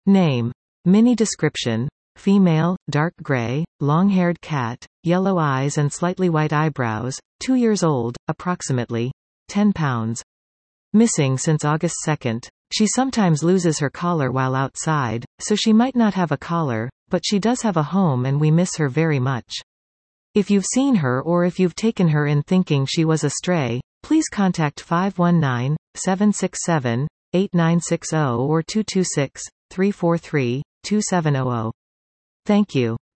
Name. Mini description. Female, dark gray, long-haired cat, yellow eyes and slightly white eyebrows, 2 years old, approximately 10 pounds. Missing since August 2nd. She sometimes loses her collar while outside, so she might not have a collar, but she does have a home and we miss her very much. If you've seen her or if you've taken her in thinking she was a stray, please contact 519-767-8960 or 226-343-2700. Thank you.